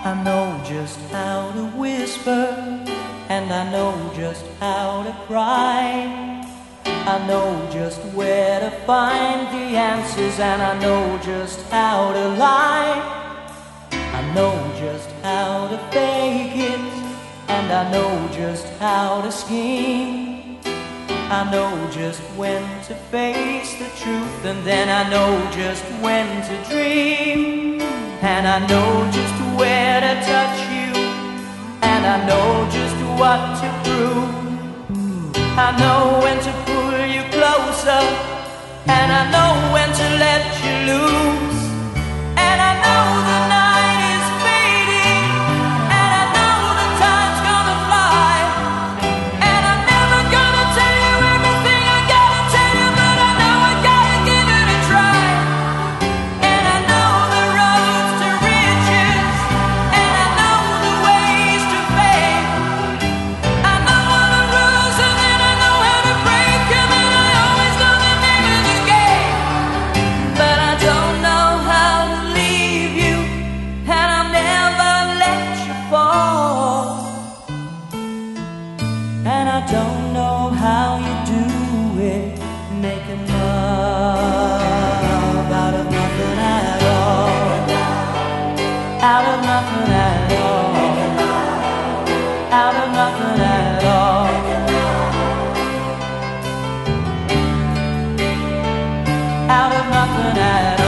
I know just how to whisper, and I know just how to cry. I know just where to find the answers, and I know just how to lie. I know just how to fake it, and I know just how to scheme. I know just when to face the truth, and then I know just when to dream. And I know just where to touch you, and I know just what to prove. I know when to pull you closer, and I know when to let you loose. And I know the night is fading, and I know the time's gonna fly. And I'm never gonna tell you everything I gotta tell you, but I know I gotta give it a try. And I know the roads to riches, and I know the ways to fame. I know all the rules, and then I know how to break them, and I always know the name of the game. But I don't know how to leave you, and I'll never let you fall. And I don't know how you do it, making love out of nothing at all. Out of nothing at all. Out of nothing at all. Out of nothing at all.